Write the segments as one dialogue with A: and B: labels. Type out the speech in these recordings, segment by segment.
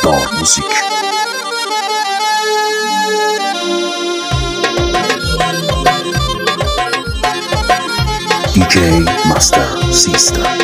A: دلدار موزیک. دیجی مستر سیستم.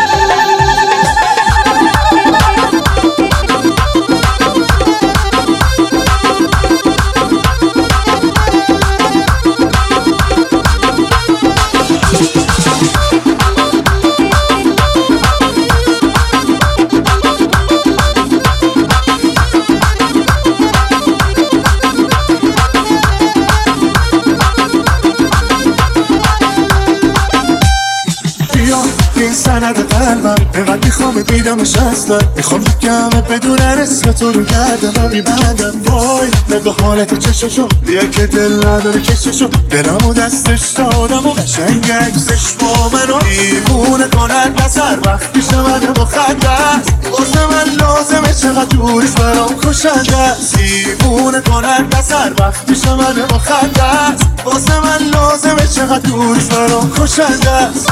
B: این سند قلبم اینقدر میخوام دیدمش اصلا میخوام بگمه بدون اسم تو رو گردم میبندم وای نگاه حالت چششو بیا که دل نداره کششو دلمو دستش دادم و قشنگ عکسش با منو دیوونه کنن نظر وقتی شمده مخدر واسه من لازمه چقدر دورش برام کشنده است دیوونه کنن نظر وقتی شمده مخدر واسه من لازمه چقدر دورش برام کشنده است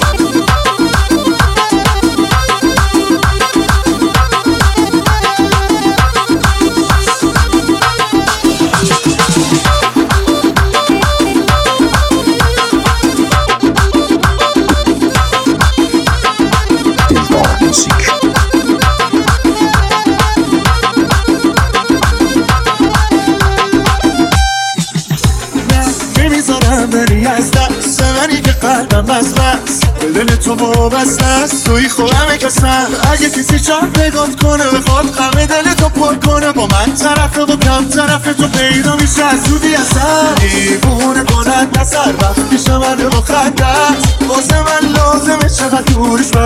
B: بری از دست منی که قلبم بس به دل تو وابسته است توی خودم کسم اگه کسی چند نگات کنه بخواد همه دل تو پر کنه با من طرفه و کم طرف تو پیدا میشه از زودی اصلا دیوونه کنن نظر وقتی شمده مخدر واسه من لازمه چقدر دورش